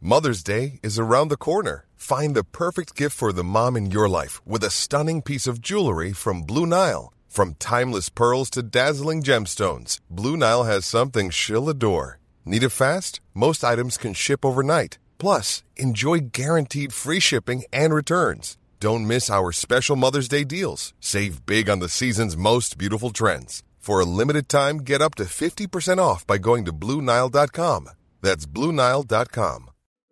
Mother's Day is around the corner. Find the perfect gift for the mom in your life with a stunning piece of jewelry from Blue Nile. From timeless pearls to dazzling gemstones, Blue Nile has something she'll adore. Need it fast? Most items can ship overnight. Plus, enjoy guaranteed free shipping and returns. Don't miss our special Mother's Day deals. Save big on the season's most beautiful trends. For a limited time, get up to 50% off by going to BlueNile.com. That's BlueNile.com.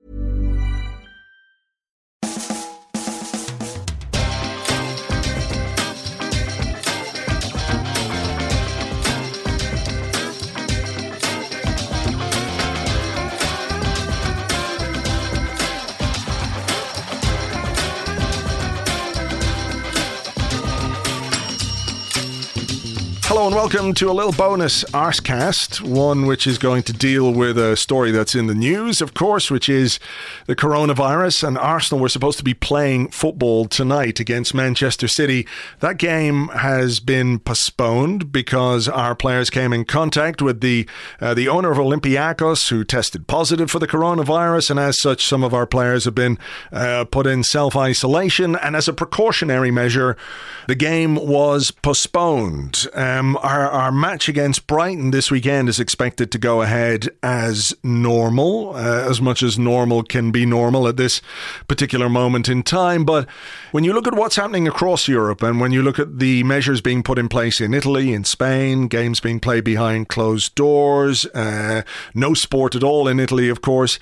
Hello and welcome to a little bonus Arsecast, one which is going to deal with a story that's in the news, of course, which is the coronavirus. And Arsenal were supposed to be playing football tonight against Manchester City. That game has been postponed because our players came in contact with the owner of Olympiacos, who tested positive for the coronavirus, and as such, some of our players have been put in self-isolation. And as a precautionary measure, the game was postponed. Our match against Brighton this weekend is expected to go ahead as normal, as much as normal can be normal at this particular moment in time. But when you look at what's happening across Europe, and when you look at the measures being put in place in Italy, in Spain, games being played behind closed doors, no sport at all in Italy, of course,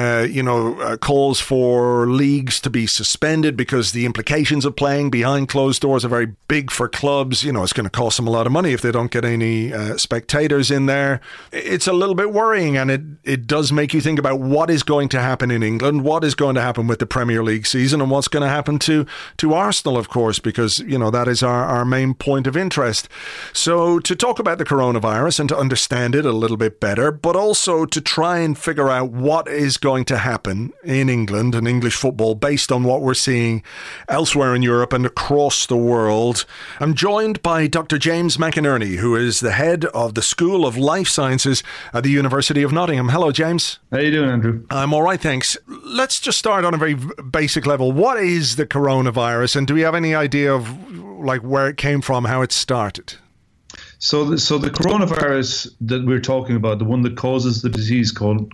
calls for leagues to be suspended because the implications of playing behind closed doors are very big for clubs. You know, it's going to cost them a lot of money if they don't get any spectators in there. It's a little bit worrying, and it does make you think about what is going to happen in England, what is going to happen with the Premier League season, and what's going to happen to Arsenal, of course, because, you know, that is our main point of interest. So to talk about the coronavirus and to understand it a little bit better, but also to try and figure out what is going to happen in England and English football based on what we're seeing elsewhere in Europe and across the world, I'm joined by Dr. James McInerney, who is the head of the School of Life Sciences at the University of Nottingham. Hello, James. How you doing, Andrew? I'm all right, thanks. Let's just start on a very basic level. What is the coronavirus, and do we have any idea of like where it came from, how it started? So the coronavirus that we're talking about, the one that causes the disease called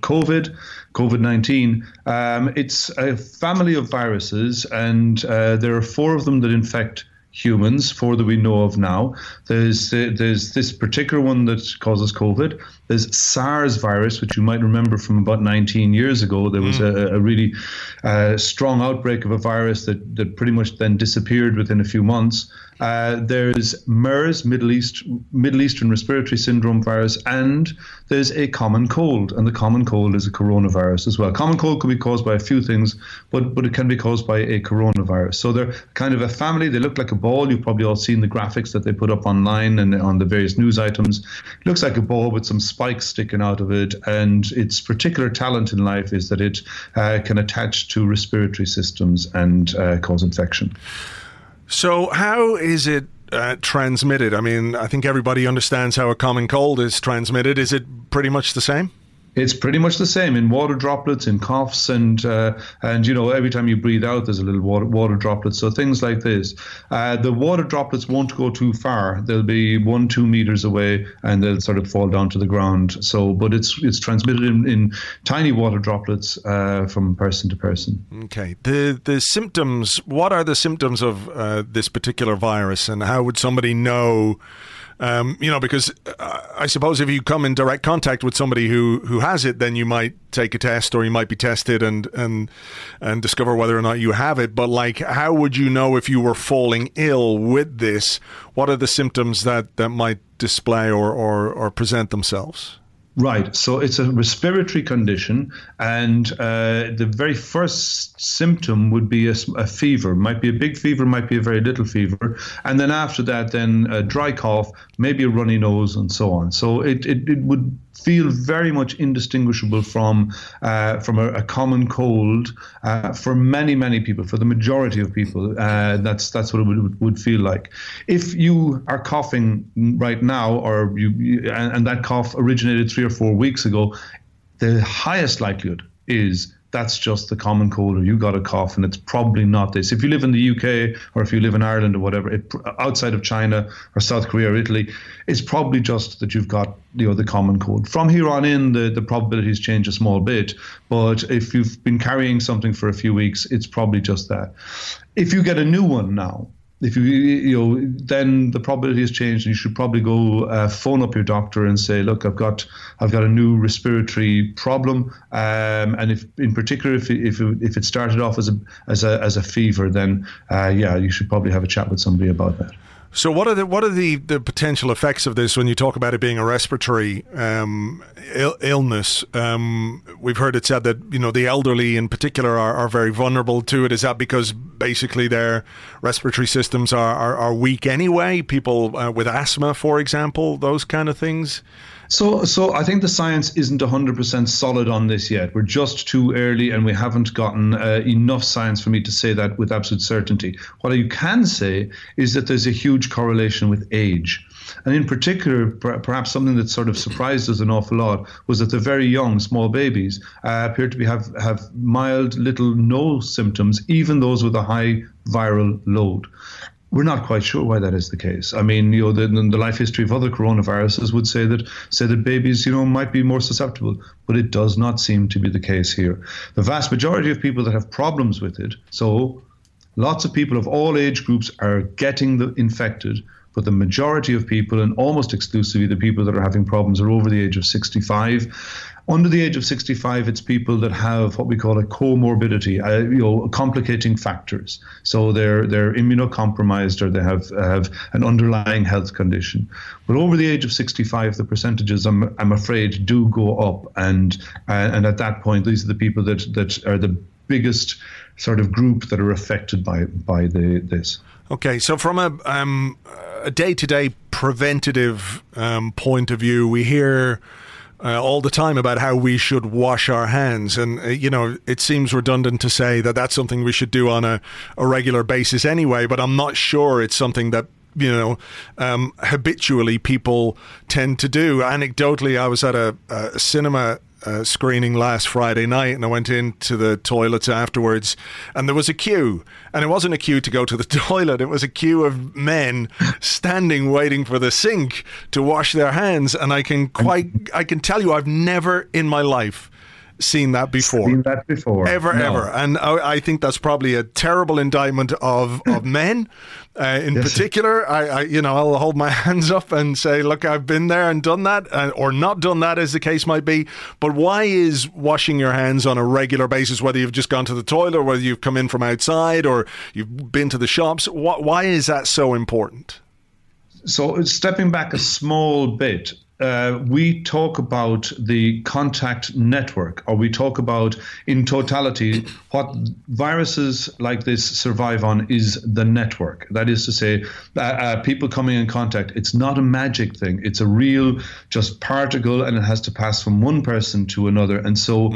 COVID-19, it's a family of viruses, and there are 4 of them that infect humans, 4 that we know of now. There's this particular one that causes COVID. There's SARS virus, which you might remember from about 19 years ago. There was a really strong outbreak of a virus that pretty much then disappeared within a few months. There's MERS, Middle Eastern Respiratory Syndrome virus, and there's a common cold, and the common cold is a coronavirus as well. Common cold could be caused by a few things, but it can be caused by a coronavirus. So they're kind of a family. They look like a ball. You've probably all seen the graphics that they put up online and on the various news items. It looks like a ball with some spikes sticking out of it, and its particular talent in life is that it can attach to respiratory systems and cause infection. So how is it transmitted? I mean, I think everybody understands how a common cold is transmitted. Is it pretty much the same? It's pretty much the same in water droplets, in coughs, and you know, every time you breathe out, there's a little water droplet. So things like this. The water droplets won't go too far. They'll be 1-2 meters away, and they'll sort of fall down to the ground. So, but it's transmitted in tiny water droplets from person to person. Okay. The symptoms. What are the symptoms of this particular virus, and how would somebody know? Because I suppose if you come in direct contact with somebody who has it, then you might take a test, or you might be tested and discover whether or not you have it. But like, how would you know if you were falling ill with this? What are the symptoms that might display or present themselves? Right. So it's a respiratory condition, and the very first symptom would be a fever. Might be a big fever, might be a very little fever. And then after that, then a dry cough, maybe a runny nose, and so on. So it would feel very much indistinguishable from a common cold for many people, for the majority of people. That's what it would feel like. If you are coughing right now, or and that cough originated 3 or 4 weeks ago, the highest likelihood is that's just the common cold, or you got a cough, and it's probably not this. If you live in the UK or if you live in Ireland or whatever, outside of China or South Korea or Italy, it's probably just that you've got the common cold. From here on in, the probabilities change a small bit, but if you've been carrying something for a few weeks, it's probably just that. If you get a new one now, if then the probability has changed, and you should probably go phone up your doctor and say, look, I've got a new respiratory problem, and if in particular if it started off as a fever, then you should probably have a chat with somebody about that. So what are the potential effects of this when you talk about it being a respiratory illness? We've heard it said that the elderly in particular are very vulnerable to it. Is that because basically their respiratory systems are weak anyway? People with asthma, for example, those kind of things? So I think the science isn't 100% solid on this yet. We're just too early, and we haven't gotten enough science for me to say that with absolute certainty. What you can say is that there's a huge correlation with age. And in particular, perhaps something that sort of surprised us an awful lot was that the very young, small babies appear to have mild, little, no symptoms, even those with a high viral load. We're not quite sure why that is the case. I mean, the life history of other coronaviruses would say that babies, might be more susceptible, but it does not seem to be the case here. The vast majority of people that have problems with it, so lots of people of all age groups are getting infected, but the majority of people, and almost exclusively the people that are having problems, are over the age of 65. Under the age of 65, it's people that have what we call a comorbidity, complicating factors. So they're immunocompromised, or they have an underlying health condition. But over the age of 65, the percentages, I'm afraid, do go up, and at that point, these are the people that are the biggest sort of group that are affected by this. Okay, so from a day-to-day preventative point of view, we hear all the time about how we should wash our hands. And, it seems redundant to say that that's something we should do on a regular basis anyway, but I'm not sure it's something that, habitually people tend to do. Anecdotally, I was at a cinema screening last Friday night, and I went into the toilets afterwards, and there was a queue, and it wasn't a queue to go to the toilet, it was a queue of men standing waiting for the sink to wash their hands. And I can tell you, I've never in my life seen that before. Ever. And I think that's probably a terrible indictment of men in particular. I'll hold my hands up and say, look, I've been there and done that, or not done that, as the case might be. But why is washing your hands on a regular basis, whether you've just gone to the toilet or whether you've come in from outside or you've been to the shops, why is that so important? So stepping back a small bit, we talk about the contact network, or we talk about, in totality, what viruses like this survive on is the network. That is to say, people coming in contact. It's not a magic thing. It's a real just particle, and it has to pass from one person to another. And so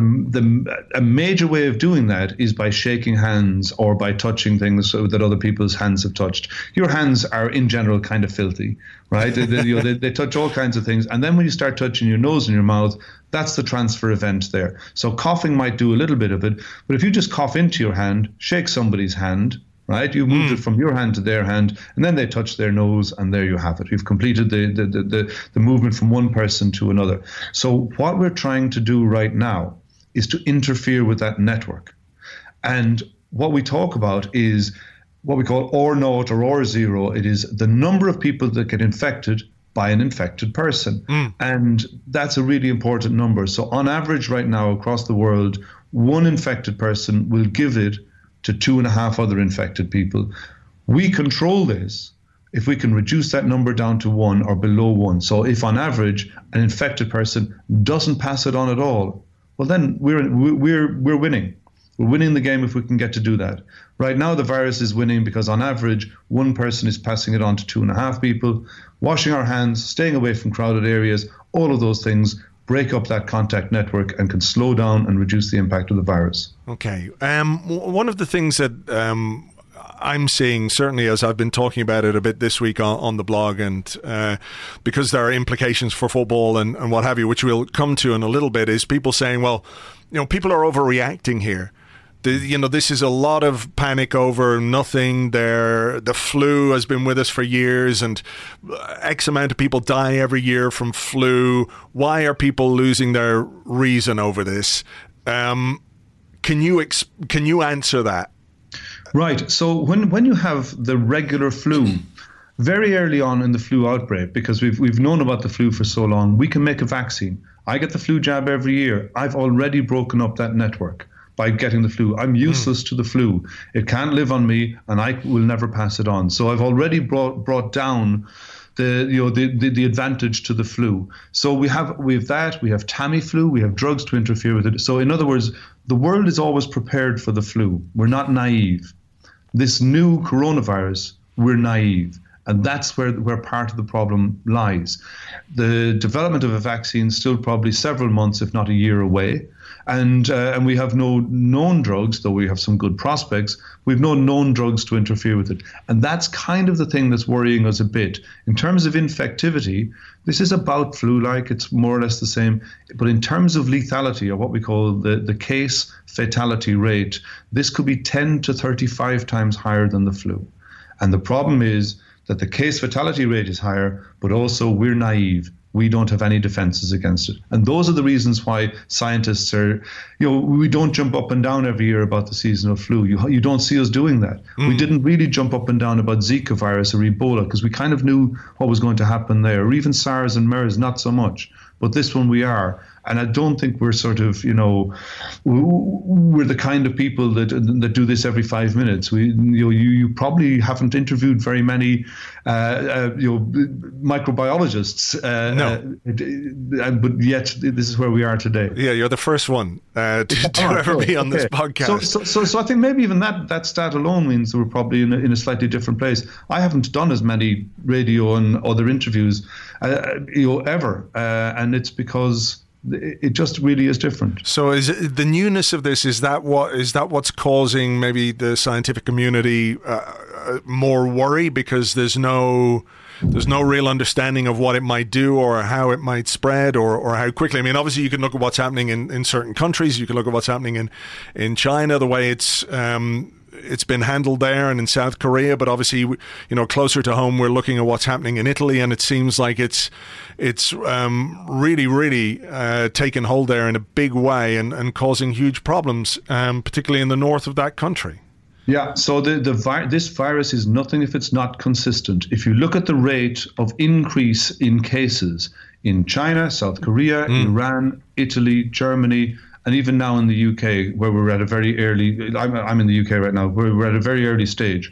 a major way of doing that is by shaking hands or by touching things that other people's hands have touched. Your hands are, in general, kind of filthy, right? They touch all kinds of things. And then when you start touching your nose and your mouth, that's the transfer event there. So coughing might do a little bit of it, but if you just cough into your hand, shake somebody's hand, right? You moved it from your hand to their hand, and then they touch their nose, and there you have it. You've completed the movement from one person to another. So what we're trying to do right now is to interfere with that network. And what we talk about is what we call R0 or R0. It is the number of people that get infected by an infected person. And that's a really important number. So on average right now across the world, one infected person will give it to 2.5 other infected people. We control this if we can reduce that number down to 1 or below 1. So if on average an infected person doesn't pass it on at all, well then we're winning. We're winning the game if we can get to do that. Right now, the virus is winning because on average, one person is passing it on to 2.5 people. Washing our hands, staying away from crowded areas, all of those things break up that contact network and can slow down and reduce the impact of the virus. Okay. One of the things that I'm seeing, certainly as I've been talking about it a bit this week on the blog, and because there are implications for football and what have you, which we'll come to in a little bit, is people saying, well, people are overreacting here. This is a lot of panic over nothing. The flu has been with us for years, and X amount of people die every year from flu. Why are people losing their reason over this? Can you answer that? Right. So when you have the regular flu, very early on in the flu outbreak, because we've known about the flu for so long, we can make a vaccine. I get the flu jab every year. I've already broken up that network by getting the flu. I'm useless to the flu. It can't live on me, and I will never pass it on. So I've already brought down the advantage to the flu. So we have that. We have Tamiflu. We have drugs to interfere with it. So in other words, the world is always prepared for the flu. We're not naive. This new coronavirus, we're naive. And that's where part of the problem lies. The development of a vaccine is still probably several months, if not a year away. And we have no known drugs, though we have some good prospects. We've no known drugs to interfere with it. And that's kind of the thing that's worrying us a bit. In terms of infectivity, this is about flu-like. It's more or less the same. But in terms of lethality, or what we call the case fatality rate, this could be 10 to 35 times higher than the flu. And the problem is that the case fatality rate is higher, but also we're naive. We don't have any defenses against it. And those are the reasons why scientists are, we don't jump up and down every year about the seasonal flu. You don't see us doing that. We didn't really jump up and down about Zika virus or Ebola because we kind of knew what was going to happen there, or even SARS and MERS, not so much. But this one we are. And I don't think we're sort of, we're the kind of people that do this every 5 minutes. You probably haven't interviewed very many, microbiologists. No. But yet this is where we are today. Yeah, you're the first one to ever be on this podcast. So I think maybe even that stat alone means that we're probably in a slightly different place. I haven't done as many radio and other interviews, ever, and it's because it just really is different. So is it, the newness of this, is that what's causing maybe the scientific community more worry, because there's no real understanding of what it might do or how it might spread or how quickly? I mean, obviously you can look at what's happening in certain countries. You can look at what's happening in China, the way it's been handled there, and in South Korea. But obviously, closer to home, we're looking at what's happening in Italy, and it seems like it's really, really taken hold there in a big way and causing huge problems, particularly in the north of that country. Yeah, so this virus is nothing if it's not consistent. If you look at the rate of increase in cases in China, South Korea, Iran, Italy, Germany, and even now in the UK, where we're at a very early, I'm in the UK right now, where we're at a very early stage,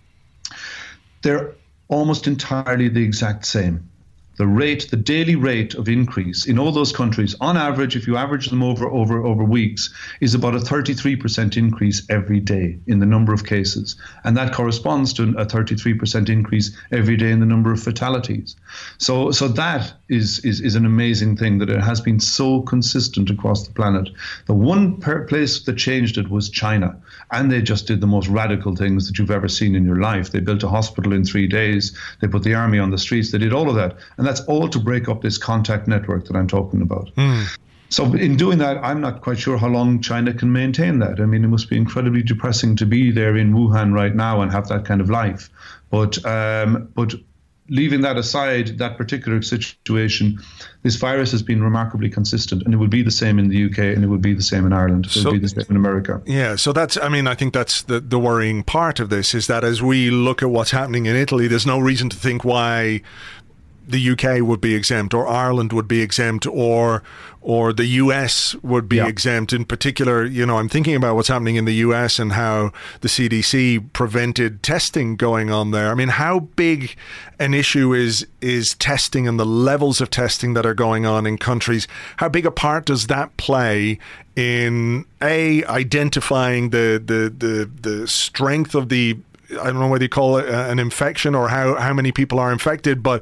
they're almost entirely the exact same. The daily rate of increase in all those countries, on average, if you average them over weeks, is about a 33% increase every day in the number of cases. And that corresponds to a 33% increase every day in the number of fatalities. So that is an amazing thing, that it has been so consistent across the planet. The one place that changed it was China. And they just did the most radical things that you've ever seen in your life. They built a hospital in 3 days. They put the army on the streets. They did all of that. And that's all to break up this contact network that I'm talking about. So in doing that, I'm not quite sure how long China can maintain that. I mean, it must be incredibly depressing to be there in Wuhan right now and have that kind of life. But leaving that aside, that particular situation, this virus has been remarkably consistent, and it will be the same in the UK, and it will be the same in Ireland. It will be the same in America. Yeah, so I think that's the worrying part of this, is that as we look at what's happening in Italy, there's no reason to think why the UK would be exempt, or Ireland would be exempt, or the US would be exempt. In particular, I'm thinking about what's happening in the US and how the CDC prevented testing going on there. I mean, how big an issue is testing and the levels of testing that are going on in countries? How big a part does that play in identifying the strength of the, I don't know whether you call it an infection or how many people are infected, but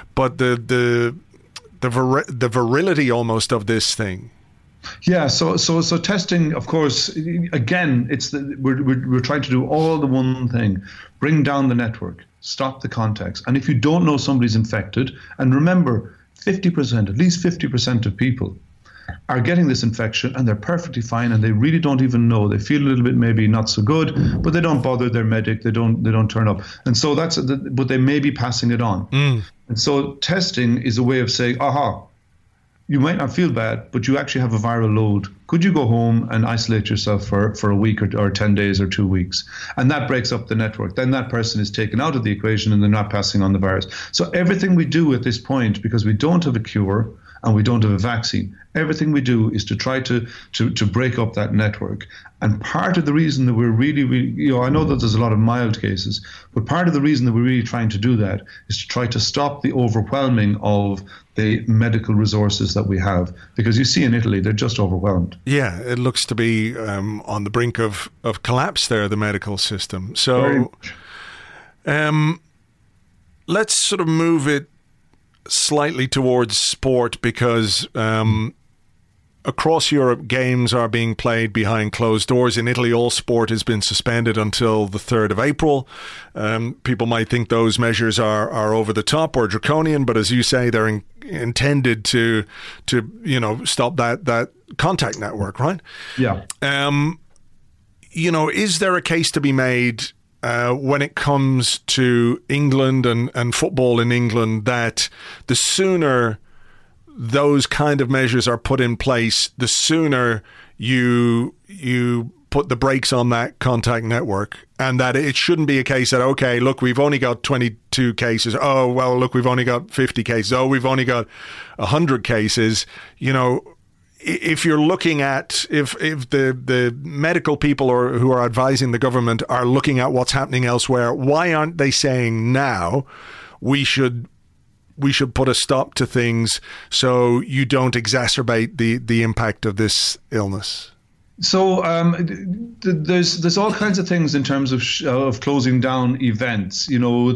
the virility almost of this thing? Yeah, so testing, of course, again, we're trying to do all the one thing: bring down the network, stop the contacts. And if you don't know somebody's infected, and remember, 50%, at least 50% of people are getting this infection and they're perfectly fine and they really don't even know. They feel a little bit maybe not so good, but they don't bother their medic. They don't turn up, and so but they may be passing it on. And so testing is a way of saying, you might not feel bad, but you actually have a viral load. Could you go home and isolate yourself for a week or 10 days or 2 weeks? And that breaks up the network. Then that person is taken out of the equation and they're not passing on the virus. So everything we do at this point, because we don't have a cure and we don't have a vaccine, everything we do is to try to break up that network. And part of the reason that we're really, I know that there's a lot of mild cases, but part of the reason that we're really trying to do that is to try to stop the overwhelming of the medical resources that we have. Because you see in Italy, they're just overwhelmed. Yeah, it looks to be on the brink of collapse there, the medical system. So let's sort of move it slightly towards sport, because across Europe, games are being played behind closed doors. In Italy, all sport has been suspended until the 3rd of April. People might think those measures are over the top or draconian, but as you say, they're intended to stop that contact network, right? Yeah. Is there a case to be made when it comes to England and football in England that the sooner those kind of measures are put in place, the sooner you put the brakes on that contact network, and that it shouldn't be a case that, okay, look, we've only got 22 cases. Oh, well, look, we've only got 50 cases. Oh, we've only got 100 cases. If you're looking at, if the medical people who are advising the government are looking at what's happening elsewhere, why aren't they saying now we should put a stop to things so you don't exacerbate the impact of this illness? So there's all kinds of things in terms of closing down events.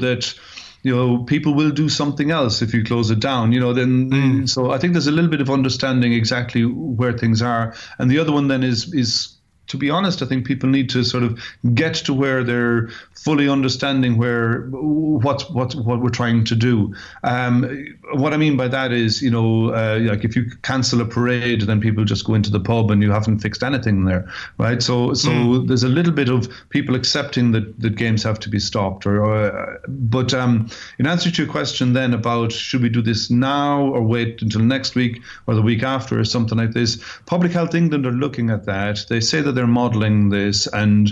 People will do something else if you close it down. So I think there's a little bit of understanding exactly where things are, and the other one then is. To be honest, I think people need to sort of get to where they're fully understanding what we're trying to do. What I mean by that is, like if you cancel a parade, then people just go into the pub and you haven't fixed anything there, right? So there's a little bit of people accepting that games have to be stopped. But in answer to your question then about should we do this now or wait until next week or the week after or something like this, Public Health England are looking at that. They say that they're modelling this, and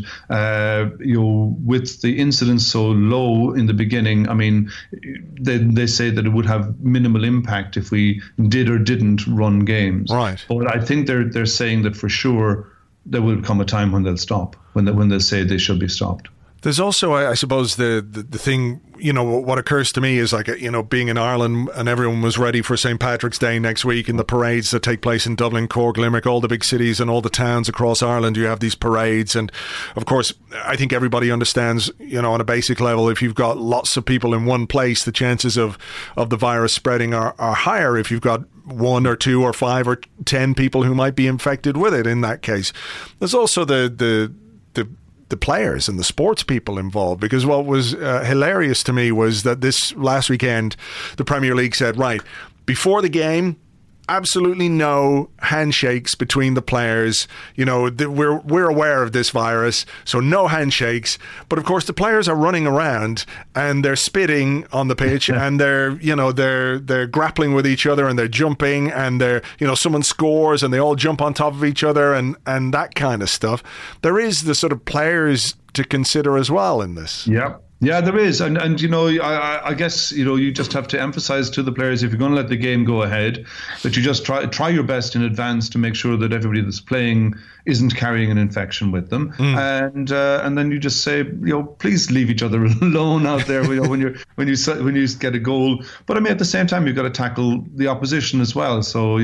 with the incidence so low in the beginning, I mean, they say that it would have minimal impact if we did or didn't run games. Right. But I think they're saying that for sure there will come a time when they'll stop, when they say they should be stopped. There's also, I suppose, the thing, what occurs to me is like, being in Ireland and everyone was ready for St. Patrick's Day next week and the parades that take place in Dublin, Cork, Limerick, all the big cities and all the towns across Ireland, you have these parades. And of course, I think everybody understands, on a basic level, if you've got lots of people in one place, the chances of the virus spreading are higher if you've got 1 or 2 or 5 or 10 people who might be infected with it in that case. There's also the players and the sports people involved, because what was hilarious to me was that this last weekend the Premier League said, right, before the game, absolutely no handshakes between the players. We're aware of this virus, so no handshakes. But of course, the players are running around and they're spitting on the pitch, and they're grappling with each other, and they're jumping, and someone scores and they all jump on top of each other, and that kind of stuff. There is the sort of players to consider as well in this. Yep. Yeah, there is. And I guess, you just have to emphasize to the players, if you're going to let the game go ahead, that you just try your best in advance to make sure that everybody that's playing isn't carrying an infection with them. And then you just say, please leave each other alone out there when you get a goal. But I mean, at the same time, you've got to tackle the opposition as well. So,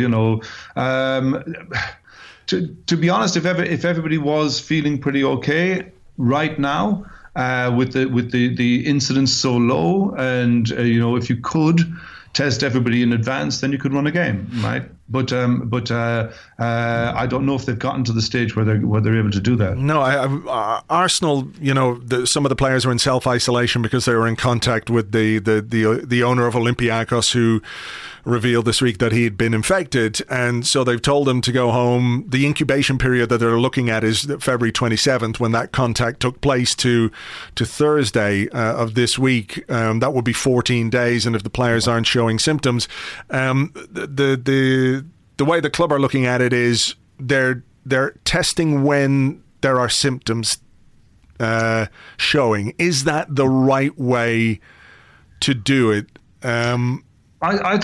to be honest, if everybody was feeling pretty okay right now, with the incidence so low, and if you could test everybody in advance, then you could run a game, right? I don't know if they've gotten to the stage where they're able to do that. No, Arsenal, some of the players were in self-isolation because they were in contact with the owner of Olympiacos, who revealed this week that he had been infected, and so they've told him to go home. The incubation period that they're looking at is February 27th, when that contact took place, to Thursday of this week. That would be 14 days, and if the players aren't showing symptoms, the way the club are looking at it is they're testing when there are symptoms showing. Is that the right way to do it? I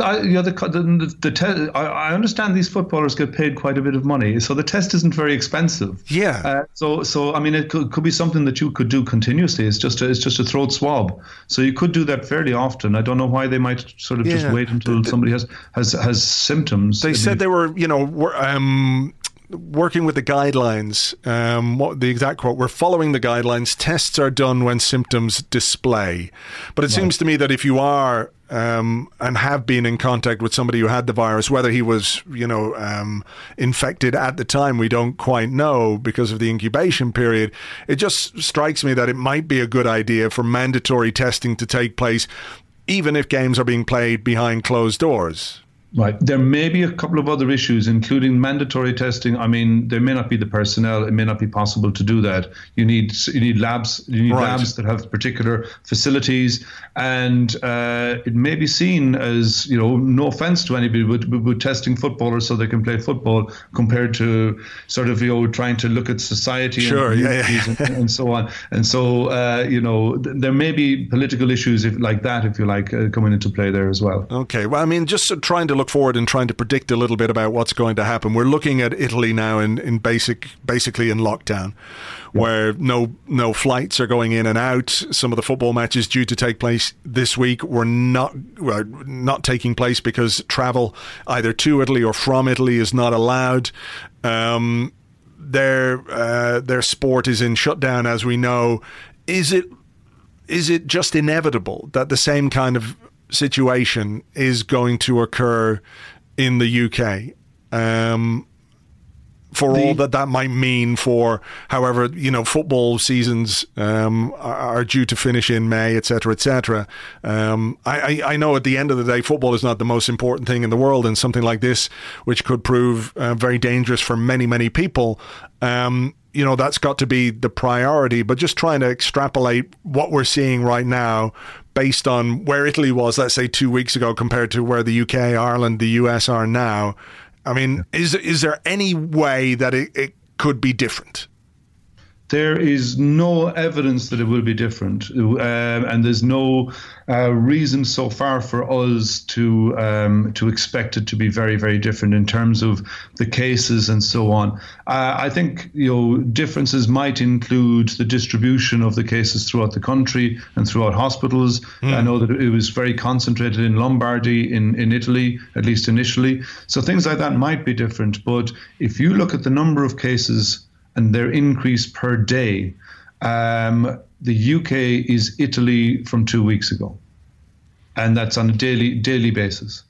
understand these footballers get paid quite a bit of money, so the test isn't very expensive. Yeah. So I mean, it could be something that you could do continuously. It's just a throat swab, so you could do that fairly often. I don't know why they might sort of just wait until somebody has symptoms. They said they were, working with the guidelines. What the exact quote? We're following the guidelines. Tests are done when symptoms display. But it seems to me that if you are and have been in contact with somebody who had the virus, whether he was, infected at the time, we don't quite know because of the incubation period. It just strikes me that it might be a good idea for mandatory testing to take place, even if games are being played behind closed doors. Right. There may be a couple of other issues, including mandatory testing. I mean, there may not be the personnel. It may not be possible to do that. You need labs. You need labs that have particular facilities, and it may be seen as, no offense to anybody, but testing footballers so they can play football, compared to sort of trying to look at society and so on. And so there may be political issues if you like, coming into play there as well. Okay. Well, I mean, just trying to look forward and trying to predict a little bit about what's going to happen. We're looking at Italy now basically in lockdown, where no flights are going in and out. Some of the football matches due to take place this week were not taking place because travel either to Italy or from Italy is not allowed. Their sport is in shutdown, as we know. Is it just inevitable that the same kind of situation is going to occur in the UK, for all that might mean for however football seasons are due to finish in May, etc., etc. I know at the end of the day, football is not the most important thing in the world, and something like this, which could prove very dangerous for many people, that's got to be the priority. But just trying to extrapolate what we're seeing right now based on where Italy was, let's say, 2 weeks ago compared to where the UK, Ireland, the US are now. I mean, is there any way that it could be different? There is no evidence that it will be different, and there's no reason so far for us to expect it to be very, very different in terms of the cases and so on. I think differences might include the distribution of the cases throughout the country and throughout hospitals. I know that it was very concentrated in Lombardy, in Italy, at least initially. So things like that might be different. But if you look at the number of cases and their increase per day, the UK is Italy from 2 weeks ago, and that's on a daily basis.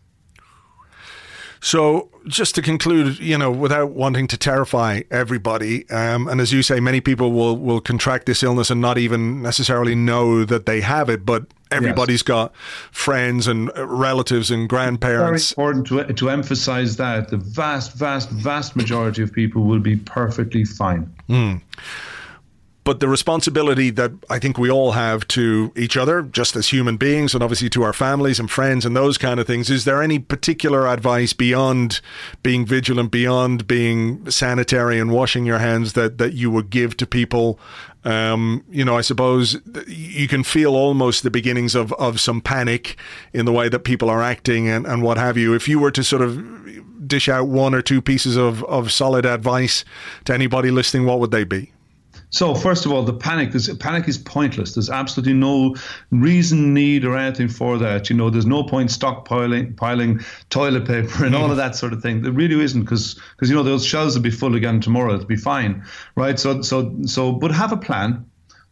So just to conclude, without wanting to terrify everybody, and as you say, many people will contract this illness and not even necessarily know that they have it, but everybody's got friends and relatives and grandparents. It's very important to emphasize that the vast majority of people will be perfectly fine. But the responsibility that I think we all have to each other, just as human beings, and obviously to our families and friends and those kind of things, is there any particular advice beyond being vigilant, beyond being sanitary and washing your hands that you would give to people? I suppose you can feel almost the beginnings of some panic in the way that people are acting and what have you. If you were to sort of dish out one or two pieces of solid advice to anybody listening, what would they be? So first of all, the panic is pointless. There's absolutely no reason, need, or anything for that. There's no point piling toilet paper and all of that sort of thing. There really isn't, because those shelves will be full again tomorrow. It'll be fine, right? So but have a plan.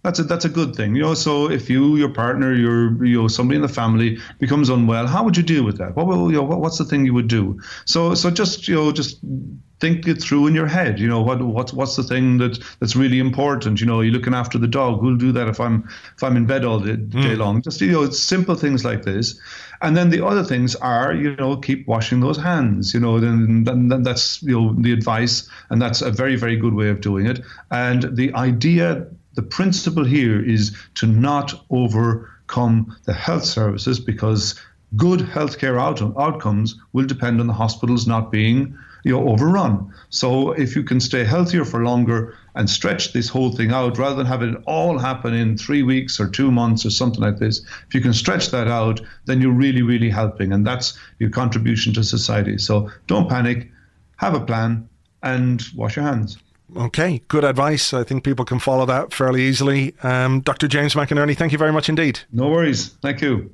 That's a good thing. So if your partner, somebody in the family becomes unwell, how would you deal with that? What's the thing you would do? So just think it through in your head. What's the thing that's really important? You're looking after the dog. Who'll do that if I'm in bed all day long? Just it's simple things like this. And then the other things are keep washing those hands. Then that's the advice, and that's a very, very good way of doing it. And the principle here is to not overcome the health services, because good healthcare outcomes will depend on the hospitals not being overrun. So if you can stay healthier for longer and stretch this whole thing out, rather than have it all happen in 3 weeks or 2 months or something like this, if you can stretch that out, then you're really, really helping. And that's your contribution to society. So don't panic, have a plan, and wash your hands. Okay, good advice. I think people can follow that fairly easily. Dr. James McInerney, thank you very much indeed. No worries. Thank you.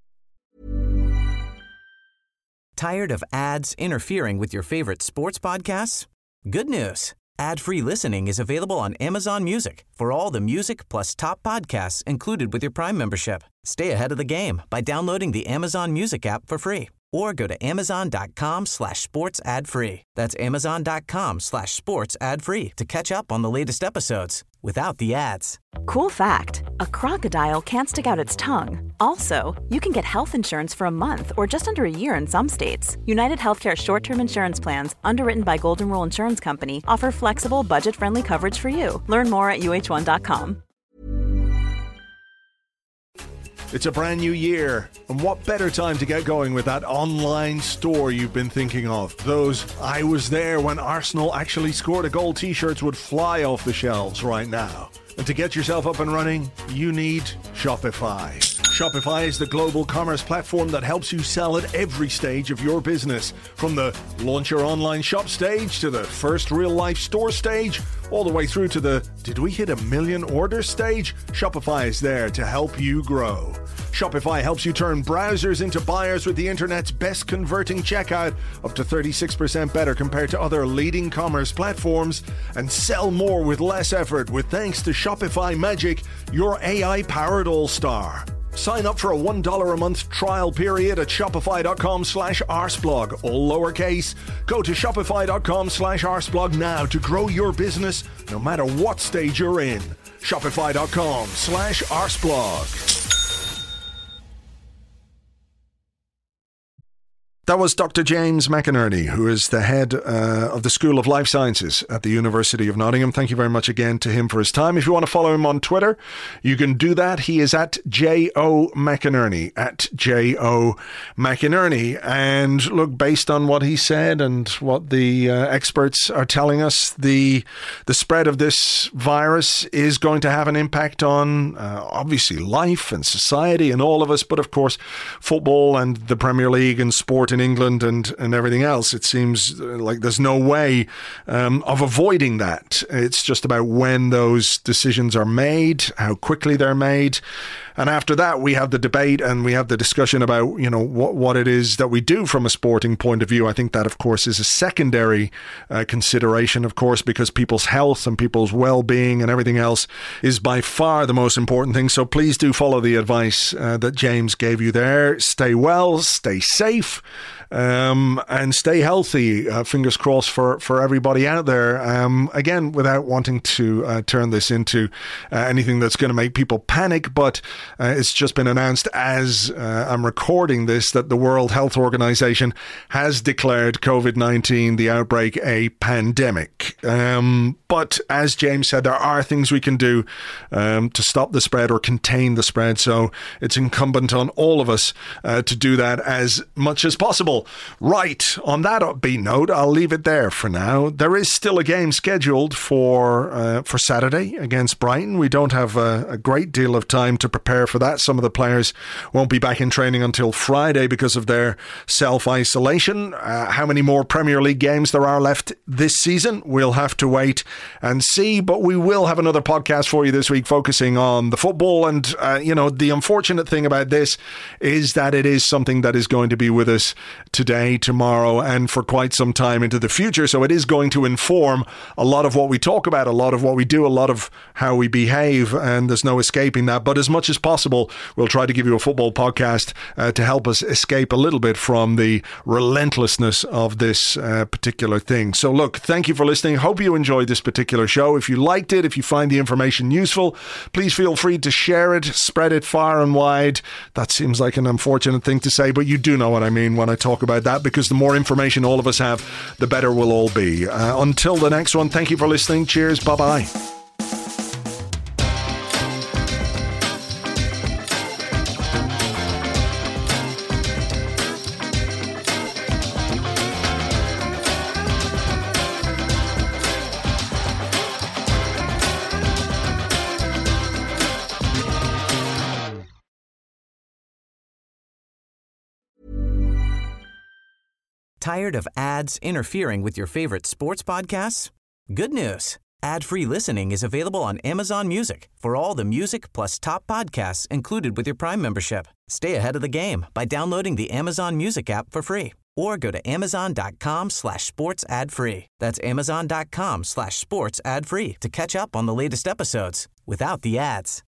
Tired of ads interfering with your favorite sports podcasts? Good news. Ad-free listening is available on Amazon Music for all the music plus top podcasts included with your Prime membership. Stay ahead of the game by downloading the Amazon Music app for free, or go to amazon.com/sports ad free. That's amazon.com/sports ad free to catch up on the latest episodes without the ads. Cool fact, a crocodile can't stick out its tongue. Also, you can get health insurance for a month or just under a year in some states. United Healthcare short-term insurance plans, underwritten by Golden Rule Insurance Company, offer flexible, budget-friendly coverage for you. Learn more at uh1.com. It's a brand new year, and what better time to get going with that online store you've been thinking of? Those "I was there when Arsenal actually scored a goal" t-shirts would fly off the shelves right now. And to get yourself up and running, you need Shopify. Shopify is the global commerce platform that helps you sell at every stage of your business. From the launch your online shop stage to the first real-life store stage, all the way through to the "did we hit 1 million orders" stage, Shopify is there to help you grow. Shopify helps you turn browsers into buyers with the internet's best converting checkout, up to 36% better compared to other leading commerce platforms, and sell more with less effort with thanks to Shopify Magic, your AI-powered all-star. Sign up for a $1 a month trial period at shopify.com/arseblog, all lowercase. Go to shopify.com/arseblog now to grow your business no matter what stage you're in. Shopify.com/arseblog. That was Dr. James McInerney, who is the head of the School of Life Sciences at the University of Nottingham. Thank you very much again to him for his time. If you want to follow him on Twitter, you can do that. He is at J.O. McInerney, at J.O. McInerney. And look, based on what he said and what the experts are telling us, the spread of this virus is going to have an impact on, obviously, life and society and all of us, but of course, football and the Premier League and sport in England and everything else. It seems like there's no way of avoiding that. It's just about when those decisions are made, how quickly they're made. And after that, we have the debate and we have the discussion about, what it is that we do from a sporting point of view. I think that, of course, is a secondary consideration, of course, because people's health and people's well-being and everything else is by far the most important thing. So please do follow the advice that James gave you there. Stay well, stay safe. And stay healthy. Fingers crossed for everybody out there. Again, without wanting to turn this into anything that's going to make people panic, but it's just been announced as I'm recording this that the World Health Organization has declared COVID-19, the outbreak, a pandemic. But as James said, there are things we can do to stop the spread or contain the spread. So it's incumbent on all of us to do that as much as possible. Right, on that upbeat note, I'll leave it there for now. There is still a game scheduled for Saturday against Brighton. We don't have a great deal of time to prepare for that. Some of the players won't be back in training until Friday because of their self-isolation. How many more Premier League games there are left this season, we'll have to wait and see. But we will have another podcast for you this week focusing on the football. And, the unfortunate thing about this is that it is something that is going to be with us today, tomorrow, and for quite some time into the future. So it is going to inform a lot of what we talk about, a lot of what we do, a lot of how we behave, and there's no escaping that. But as much as possible, we'll try to give you a football podcast to help us escape a little bit from the relentlessness of this particular thing. So look, thank you for listening. Hope you enjoyed this particular show. If you liked it, if you find the information useful, please feel free to share it, spread it far and wide. That seems like an unfortunate thing to say, but you do know what I mean when I talk about that, because the more information all of us have, the better we'll all be. Until the next one, thank you for listening. Cheers. Bye-bye. Tired of ads interfering with your favorite sports podcasts? Good news. Ad-free listening is available on Amazon Music for all the music plus top podcasts included with your Prime membership. Stay ahead of the game by downloading the Amazon Music app for free or go to amazon.com/sports ad free. That's amazon.com/sports ad free to catch up on the latest episodes without the ads.